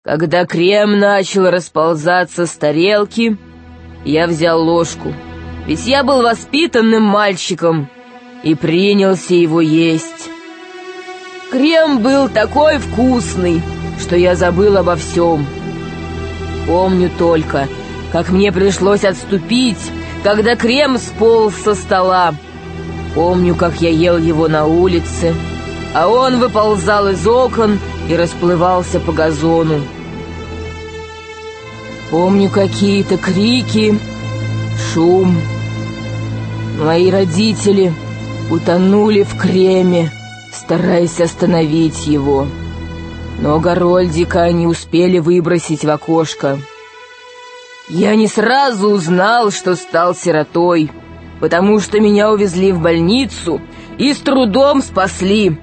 Когда крем начал расползаться с тарелки, я взял ложку, ведь я был воспитанным мальчиком, и принялся его есть. Крем был такой вкусный, что я забыл обо всем. Помню только, как мне пришлось отступить, когда крем сполз со стола. Помню, как я ел его на улице, а он выползал из окон и расплывался по газону. Помню какие-то крики, шум. Мои родители утонули в креме, стараясь остановить его. Но Гарольдика они успели выбросить в окошко. Я не сразу узнал, что стал сиротой, потому что меня увезли в больницу и с трудом спасли.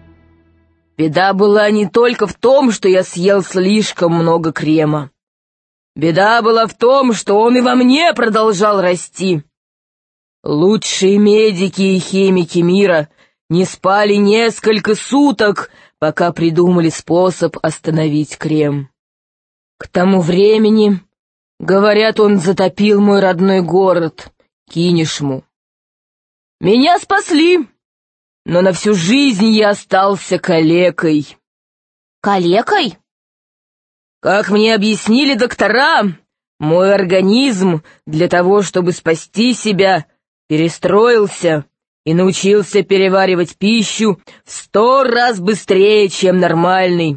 Беда была не только в том, что я съел слишком много крема. Беда была в том, что он и во мне продолжал расти. Лучшие медики и химики мира не спали несколько суток, пока придумали способ остановить крем. К тому времени, говорят, он затопил мой родной город, Кинешму. Меня спасли, но на всю жизнь я остался калекой. Калекой? Как мне объяснили доктора, мой организм для того, чтобы спасти себя, перестроился и научился переваривать пищу в 100 раз быстрее, чем нормальный.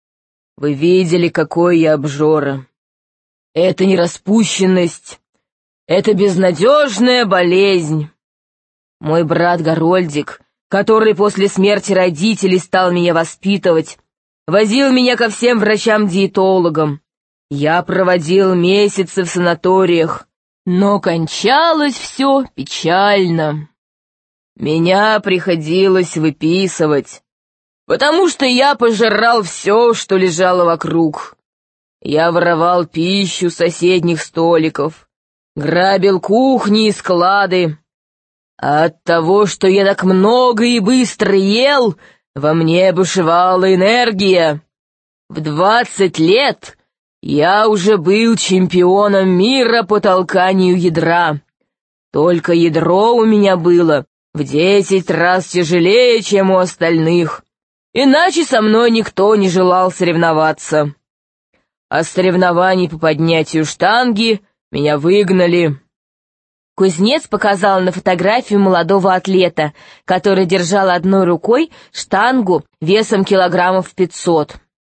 Вы видели, какой я обжора. Это не распущенность, это безнадежная болезнь. Мой брат Гарольдик, который после смерти родителей стал меня воспитывать, возил меня ко всем врачам-диетологам. Я проводил месяцы в санаториях, но кончалось все печально. Меня приходилось выписывать, потому что я пожирал все, что лежало вокруг. Я воровал пищу с соседних столиков, грабил кухни и склады. А от того, что я так много и быстро ел, во мне бушевала энергия. В 20 лет я уже был чемпионом мира по толканию ядра. Только ядро у меня было в 10 раз тяжелее, чем у остальных, иначе со мной никто не желал соревноваться. А с соревнований по поднятию штанги меня выгнали. Кузнец показал на фотографию молодого атлета, который держал одной рукой штангу весом килограммов 500.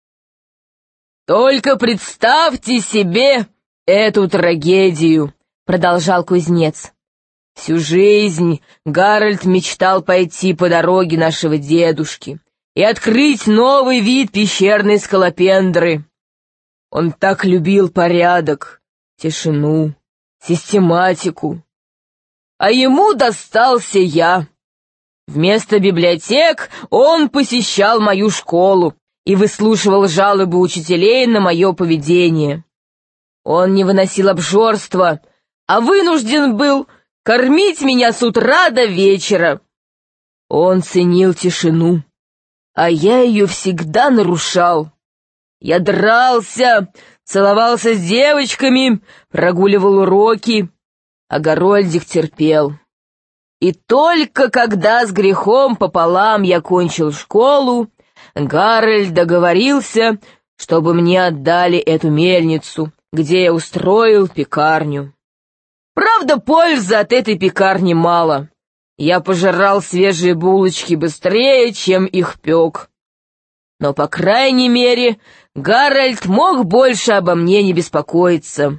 «Только представьте себе эту трагедию», — продолжал кузнец. «Всю жизнь Гарольд мечтал пойти по дороге нашего дедушки и открыть новый вид пещерной скалопендры. Он так любил порядок, тишину, систематику. А ему достался я. Вместо библиотек он посещал мою школу и выслушивал жалобы учителей на мое поведение. Он не выносил обжорства, а вынужден был кормить меня с утра до вечера. Он ценил тишину, а я ее всегда нарушал. Я дрался, целовался с девочками, прогуливал уроки, а Гарольдик терпел. И только когда с грехом пополам я кончил школу, Гарольд договорился, чтобы мне отдали эту мельницу, где я устроил пекарню. Правда, пользы от этой пекарни мало. Я пожирал свежие булочки быстрее, чем их пек. Но, по крайней мере, Гарольд мог больше обо мне не беспокоиться.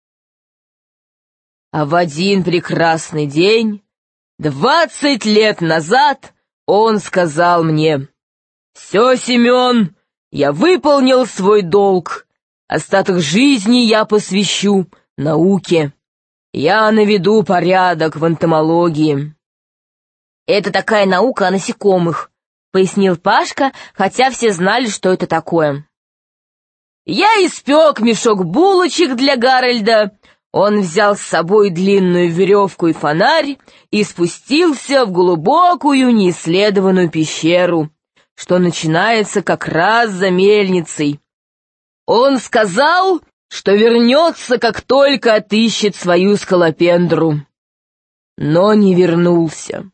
А в один прекрасный день, 20 лет назад, он сказал мне: «Все, Семен, я выполнил свой долг. Остаток жизни я посвящу науке. Я наведу порядок в энтомологии». «Это такая наука о насекомых», — пояснил Пашка, хотя все знали, что это такое. Я испек мешок булочек для Гарольда. Он взял с собой длинную веревку и фонарь и спустился в глубокую неисследованную пещеру, что начинается как раз за мельницей. Он сказал, что вернется, как только отыщет свою скалопендру. Но не вернулся.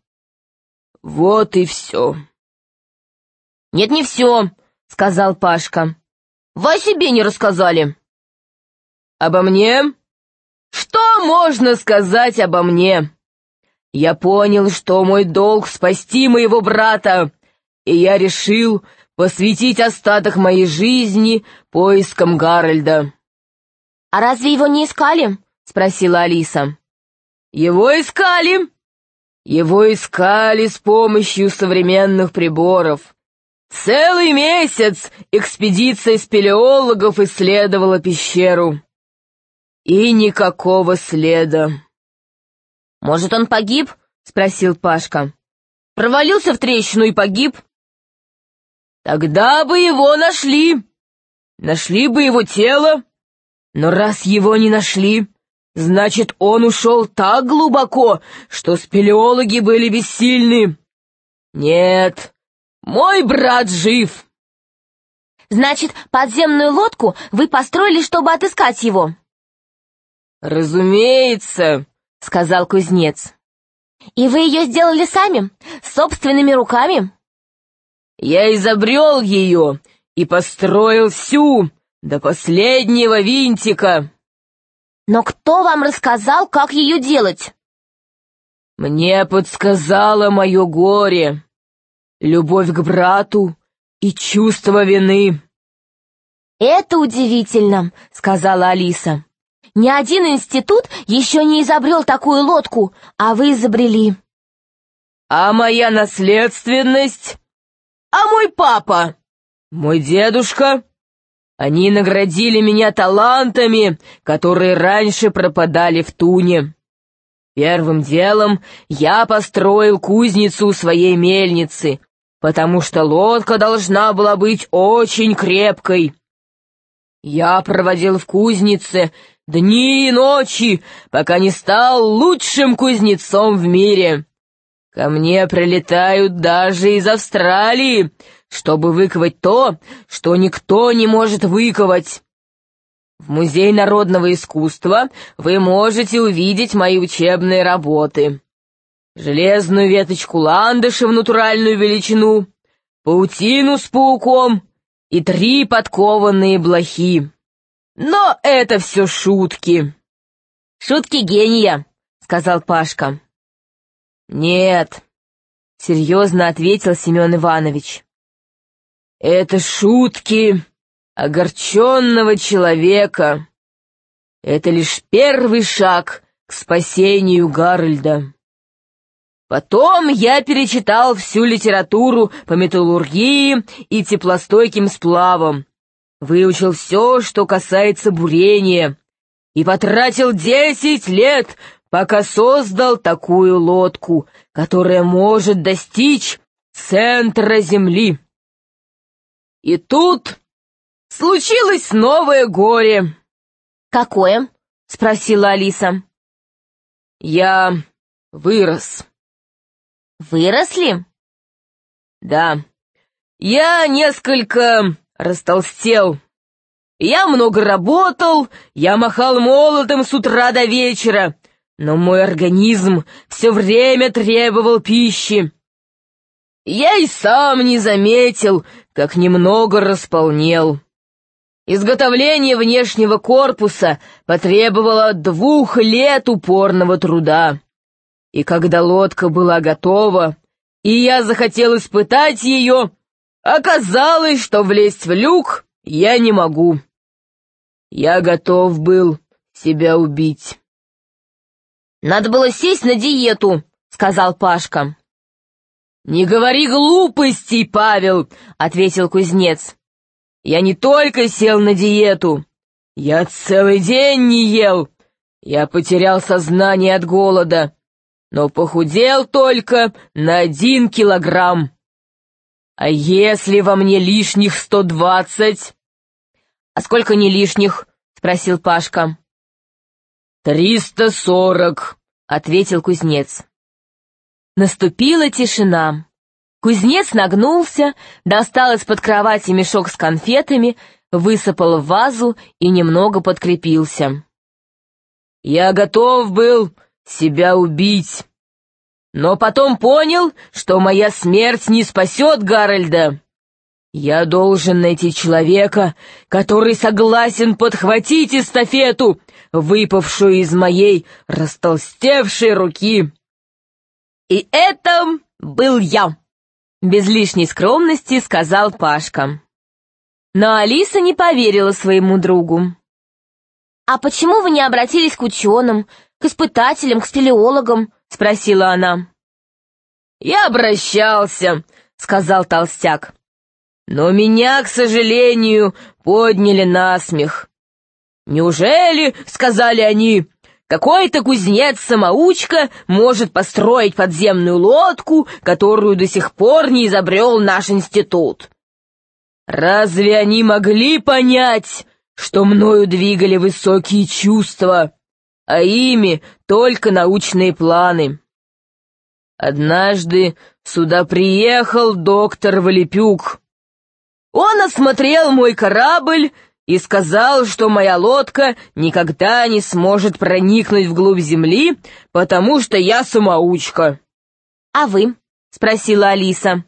Вот и все. «Нет, не все», — сказал Пашка. «Вы о себе не рассказали». «Обо мне? Что можно сказать обо мне? Я понял, что мой долг — спасти моего брата, и я решил посвятить остаток моей жизни поискам Гарольда». «А разве его не искали?» — спросила Алиса. Его искали. Его искали с помощью современных приборов. Целый месяц экспедиция спелеологов исследовала пещеру. И никакого следа. «Может, он погиб?» — спросил Пашка. «Провалился в трещину и погиб?» Тогда бы его нашли. Нашли бы его тело. Но раз его не нашли, значит, он ушел так глубоко, что спелеологи были бессильны. Нет, мой брат жив. «Значит, подземную лодку вы построили, чтобы отыскать его?» «Разумеется», — сказал кузнец. «И вы ее сделали сами? Собственными руками?» «Я изобрел ее и построил всю, до последнего винтика». «Но кто вам рассказал, как ее делать?» «Мне подсказало мое горе, любовь к брату и чувство вины». «Это удивительно», — сказала Алиса. «Ни один институт еще не изобрел такую лодку, а вы изобрели». «А моя наследственность? А мой папа? Мой дедушка? Они наградили меня талантами, которые раньше пропадали в туне. Первым делом я построил кузницу у своей мельницы, потому что лодка должна была быть очень крепкой. Я проводил в кузнице дни и ночи, пока не стал лучшим кузнецом в мире. Ко мне прилетают даже из Австралии, чтобы выковать то, что никто не может выковать. В Музее народного искусства вы можете увидеть мои учебные работы. Железную веточку ландыша в натуральную величину, паутину с пауком и 3 подкованные блохи. Но это все шутки». «Шутки гения», — сказал Пашка. «Нет», — серьезно ответил Семен Иванович. «Это шутки огорченного человека. Это лишь первый шаг к спасению Гарольда. Потом я перечитал всю литературу по металлургии и теплостойким сплавам, выучил все, что касается бурения, и потратил 10 лет, пока создал такую лодку, которая может достичь центра Земли. И тут случилось новое горе». «Какое?» — спросила Алиса. «Я вырос». «Выросли?» «Да, я несколько растолстел. Я много работал, я махал молотом с утра до вечера, но мой организм все время требовал пищи. Я и сам не заметил, как немного располнел. Изготовление внешнего корпуса потребовало 2 лет упорного труда. И когда лодка была готова, и я захотел испытать ее, оказалось, что влезть в люк я не могу. Я готов был себя убить». «Надо было сесть на диету», — сказал Пашка. «Не говори глупостей, Павел», — ответил кузнец. «Я не только сел на диету, я целый день не ел. Я потерял сознание от голода, но похудел только на 1 килограмм. А если во мне лишних 120? «А сколько не лишних?» — спросил Пашка. 340, ответил кузнец. Наступила тишина. Кузнец нагнулся, достал из-под кровати мешок с конфетами, высыпал в вазу и немного подкрепился. «Я готов был себя убить, но потом понял, что моя смерть не спасет Гарольда. Я должен найти человека, который согласен подхватить эстафету, выпавшую из моей растолстевшей руки. И это был я», — без лишней скромности сказал Пашка. Но Алиса не поверила своему другу. «А почему вы не обратились к ученым, к испытателям, к спелеологам?» — спросила она. «Я обращался», — сказал толстяк. «Но меня, к сожалению, подняли на смех. Неужели, — сказали они, — какой-то кузнец-самоучка может построить подземную лодку, которую до сих пор не изобрел наш институт? Разве они могли понять, что мною двигали высокие чувства, а ими только научные планы? Однажды сюда приехал доктор Валепюк. Он осмотрел мой корабль и сказал, что моя лодка никогда не сможет проникнуть вглубь земли, потому что я самоучка». «А вы?» — спросила Алиса.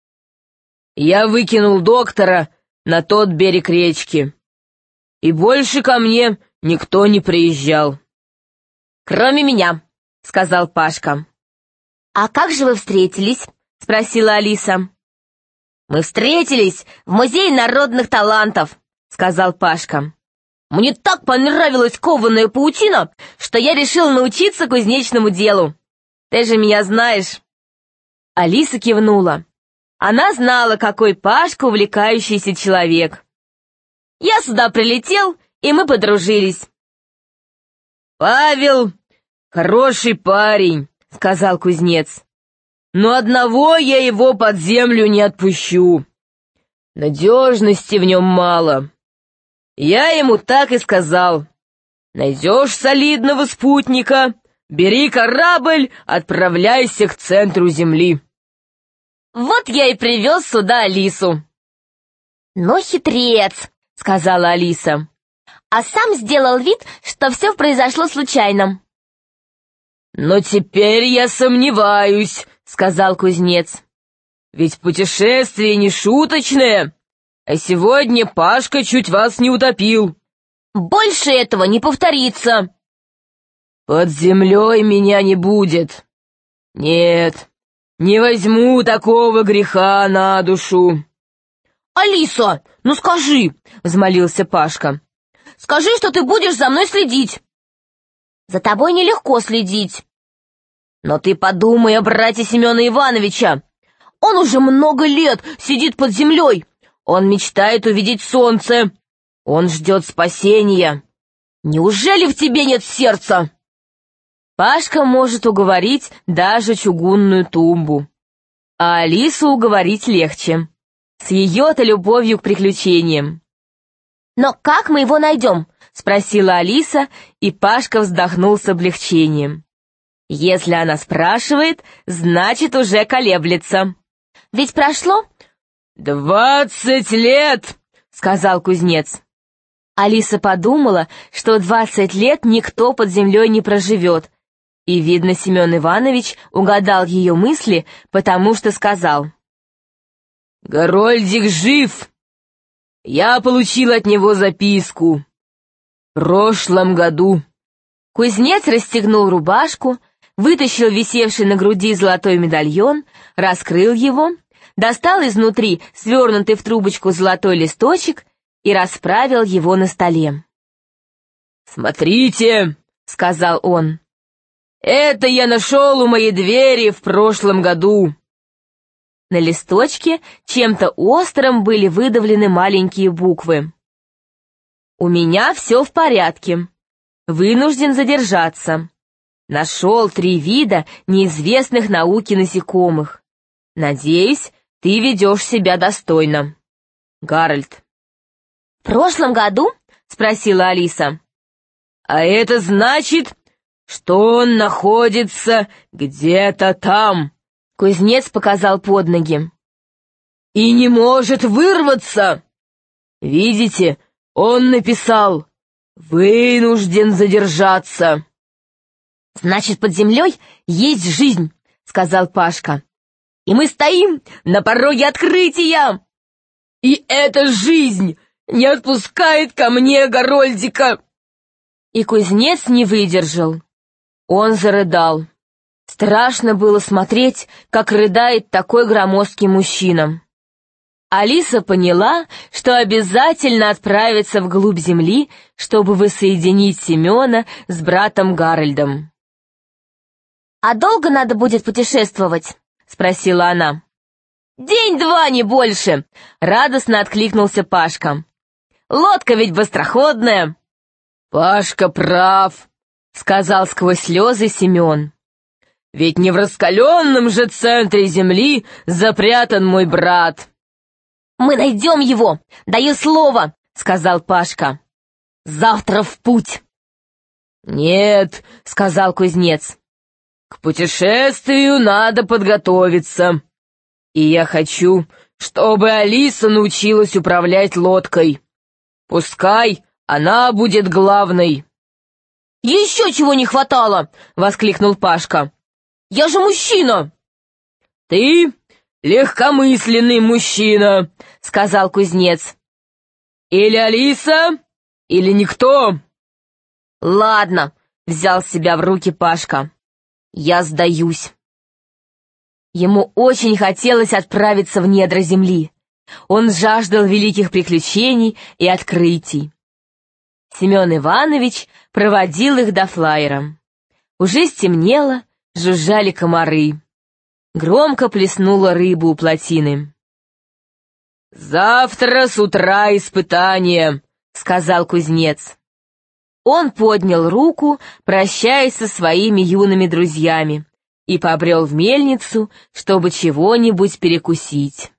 Я выкинул доктора на тот берег речки, и больше ко мне никто не приезжал. «Кроме меня», — сказал Пашка. «А как же вы встретились?» — спросила Алиса. «Мы встретились в Музее народных талантов», — сказал Пашка. «Мне так понравилась кованая паутина, что я решил научиться кузнечному делу. Ты же меня знаешь». Алиса кивнула. Она знала, какой Пашка увлекающийся человек. «Я сюда прилетел, и мы подружились». «Павел хороший парень», — сказал кузнец. «Но одного я его под землю не отпущу. Надежности в нем мало. Я ему так и сказал: найдешь солидного спутника, бери корабль, отправляйся к центру земли». Вот я и привез сюда Алису. «Ну, хитрец», — сказала Алиса. «А сам сделал вид, что все произошло случайно». «Но теперь я сомневаюсь», — сказал кузнец. «Ведь путешествие не шуточное, а сегодня Пашка чуть вас не утопил». «Больше этого не повторится». «Под землей меня не будет. Нет, не возьму такого греха на душу». «Алиса, ну скажи», — взмолился Пашка. «Скажи, что ты будешь за мной следить». «За тобой нелегко следить». «Но ты подумай о брате Семена Ивановича. Он уже много лет сидит под землей. Он мечтает увидеть солнце. Он ждет спасения. Неужели в тебе нет сердца?» Пашка может уговорить даже чугунную тумбу. А Алису уговорить легче. С ее-то любовью к приключениям. «Но как мы его найдем?» — спросила Алиса, и Пашка вздохнул с облегчением. Если она спрашивает, значит, уже колеблется. «Ведь прошло...» 20 лет!» — сказал кузнец. Алиса подумала, что 20 лет никто под землей не проживет, и, видно, Семен Иванович угадал ее мысли, потому что сказал: «Горольдик жив! Я получил от него записку. В прошлом году». Кузнец расстегнул рубашку, вытащил висевший на груди золотой медальон, раскрыл его, достал изнутри свернутый в трубочку золотой листочек и расправил его на столе. «Смотрите», — сказал он, — «это я нашел у моей двери в прошлом году». На листочке чем-то острым были выдавлены маленькие буквы. «У меня все в порядке. Вынужден задержаться. Нашел 3 вида неизвестных науке насекомых. Надеюсь, ты ведешь себя достойно. Гарольд». «В прошлом году?» — спросила Алиса. «А это значит, что он находится где-то там», — кузнец показал под ноги. «и не может вырваться. Видите, он написал: «Вынужден задержаться». «Значит, под землей есть жизнь», — сказал Пашка. «И мы стоим на пороге открытия!» «И эта жизнь не отпускает ко мне Горольдика!» И кузнец не выдержал. Он зарыдал. Страшно было смотреть, как рыдает такой громоздкий мужчина. Алиса поняла, что обязательно отправится вглубь земли, чтобы воссоединить Семена с братом Гарольдом. «А долго надо будет путешествовать?» — спросила она. «День-два, не больше!» — радостно откликнулся Пашка. «Лодка ведь быстроходная!» «Пашка прав», — сказал сквозь слезы Семен. «Ведь не в раскаленном же центре земли запрятан мой брат». «Мы найдем его, даю слово», — сказал Пашка. «Завтра в путь». «Нет», — сказал кузнец, — «к путешествию надо подготовиться. И я хочу, чтобы Алиса научилась управлять лодкой. Пускай она будет главной». «Еще чего не хватало!» — воскликнул Пашка. «Я же мужчина!» «Ты легкомысленный мужчина», — сказал кузнец. «Или Алиса, или никто». «Ладно», — взял себя в руки Пашка. «Я сдаюсь». Ему очень хотелось отправиться в недра земли. Он жаждал великих приключений и открытий. Семен Иванович проводил их до флайера. Уже стемнело, жужжали комары. Громко плеснула рыба у плотины. «Завтра с утра испытание», — сказал кузнец. Он поднял руку, прощаясь со своими юными друзьями, и побрел в мельницу, чтобы чего-нибудь перекусить.